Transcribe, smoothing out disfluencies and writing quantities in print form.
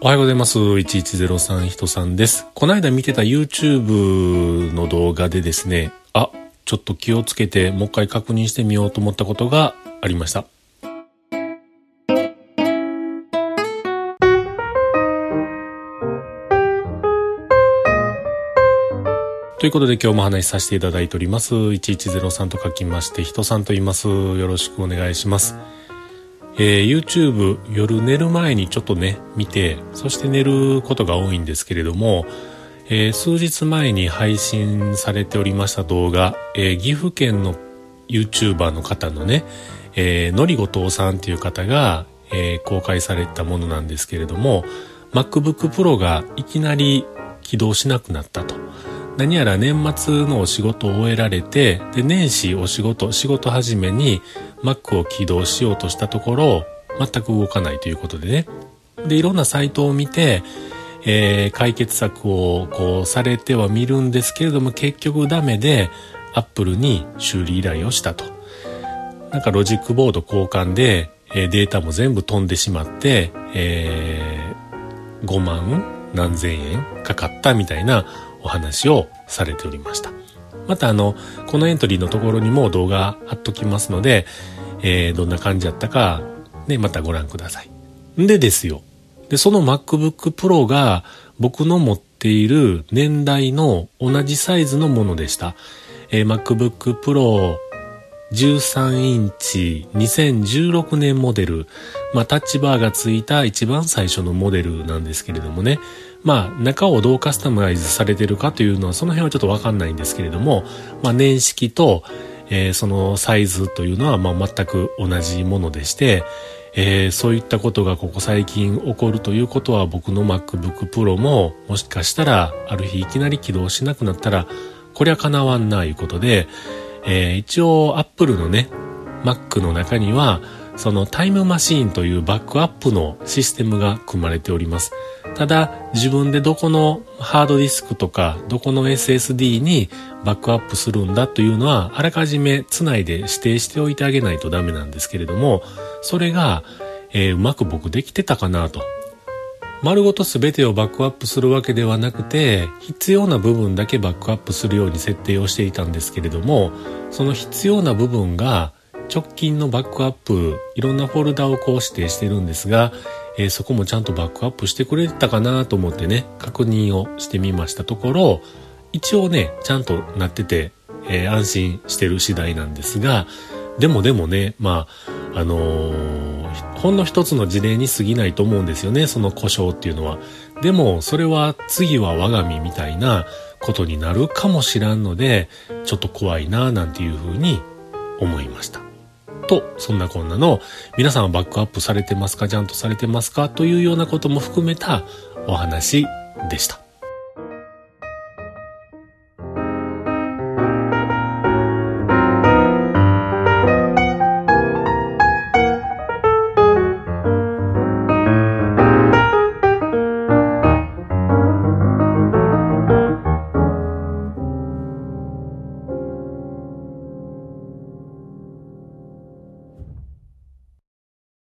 おはようございます。1103人さんです。この間見てた YouTube の動画でですね、ちょっと気をつけてもう一回確認してみようと思ったことがありました。ということで今日も話しさせていただいております。1103と書きまして人さんと言います。よろしくお願いします。YouTube 夜寝る前にちょっとね見て、そして寝ることが多いんですけれども、数日前に配信されておりました動画、岐阜県の YouTuber の方のね、のりごとうさんという方が、公開されたものなんですけれども、 MacBook Pro がいきなり起動しなくなったと。何やら年末のお仕事を終えられて、で年始仕事始めに Mac を起動しようとしたところ全く動かないということでね。でいろんなサイトを見て、解決策をこうされてはみるんですけれども、結局ダメで Apple に修理依頼をしたと。なんかロジックボード交換で、データも全部飛んでしまって、5万何千円かかったみたいなお話をされておりました。またこのエントリーのところにも動画貼っときますので、どんな感じだったかね、またご覧ください。でですよ。でその MacBook Pro が僕の持っている年代の同じサイズのものでした。MacBook Pro 13インチ2016年モデル、タッチバーがついた一番最初のモデルなんですけれどもね、中をどうカスタマイズされてるかというのはその辺はちょっとわかんないんですけれども、年式と、そのサイズというのは全く同じものでして、そういったことがここ最近起こるということは、僕の MacBook Pro ももしかしたらある日いきなり起動しなくなったらこりゃかなわんないうことで、一応 Apple のね Mac の中にはそのタイムマシーンというバックアップのシステムが組まれております。ただ自分でどこのハードディスクとかどこの SSD にバックアップするんだというのはあらかじめつないで指定しておいてあげないとダメなんですけれども、それが、うまく僕できてたかなと。丸ごと全てをバックアップするわけではなくて、必要な部分だけバックアップするように設定をしていたんですけれども、その必要な部分が直近のバックアップ、いろんなフォルダをこう指定してるんですが、そこもちゃんとバックアップしてくれてたかなと思ってね、確認をしてみましたところ、一応ねちゃんとなってて、安心してる次第なんですが、でもね、ほんの一つの事例に過ぎないと思うんですよね、その故障っていうのは。でもそれは次は我が身みたいなことになるかもしらんので、ちょっと怖いななんていうふうに思いましたと。そんなこんなの皆さんはバックアップされてますか、ちゃんとされてますかというようなことも含めたお話でした。